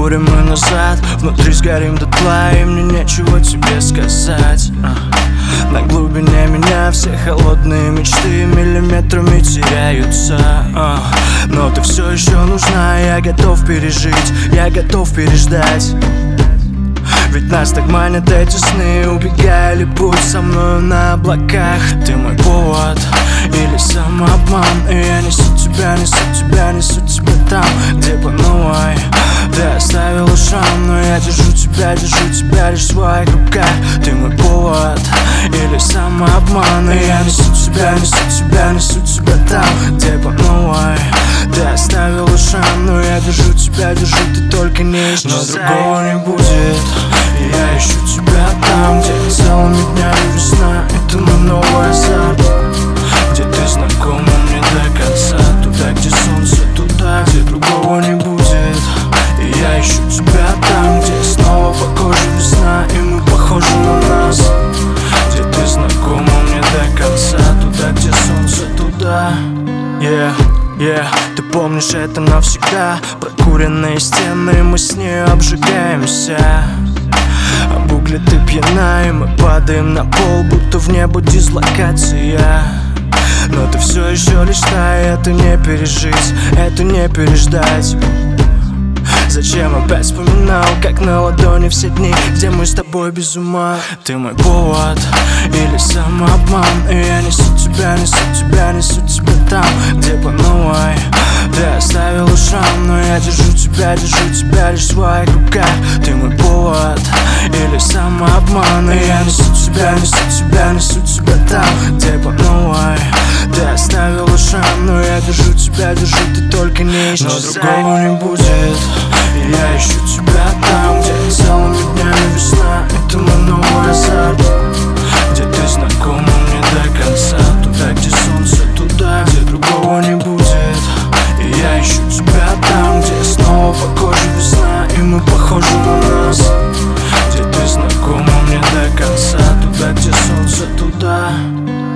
Курим мы назад, внутри сгорим дотла, и мне нечего тебе сказать. На глубине меня все холодные мечты миллиметрами теряются. Но ты все еще нужна, я готов пережить, я готов переждать. Ведь нас так манят эти сны, убегай или будь со мною на облаках. Ты мой повод или самообман, и я несу тебя, несу тебя, несу тебя там, где по новой. Ты оставила шрам, но я держу тебя лишь в своих руках. Ты мой повод или самообман, и я несу тебя, несу тебя, несу тебя там, где по новой. Ты оставила шрам, но я держу тебя, ты только не исчезай. Но другого не будет, и я ищу тебя там, где целыми днями весна. Это мой новый азарт, где ты знакома мне до конца. Туда, где солнце, туда, где другого не будет. И я ищу тебя там, где снова по коже весна, и мы похожи на нас. Где ты знакома мне до конца. Туда, где солнце, туда. Ты помнишь это навсегда. Прокуренные стены, мы с ней обжигаемся. Об угле ты пьяна, и мы падаем на пол, будто в небо дислокация. Но ты все еще лишь та, и это не пережить, это не переждать. Зачем опять вспоминал, как на ладони все дни, где мы с тобой без ума. Ты мой повод или самообман, и я несу тебя, несу тебя, несу тебя там, где по новой. Ты оставила шрам, но я держу тебя лишь в своих руках. Ты мой повод или самообман, и я несу тебя, несу тебя, несу тебя там, где по новой. Ты оставила шрам, но я держу тебя, ты только не исчезай. Но другого не будет, и я ищу тебя там, где целыми днями весна. Это мой новый азарт, где ты знакома мне до конца. Туда, где солнце, туда, где другого не будет. И я ищу тебя там, где снова по коже весна, и мы похожи на нас. Где ты знакома мне до конца. Туда, где солнце, туда.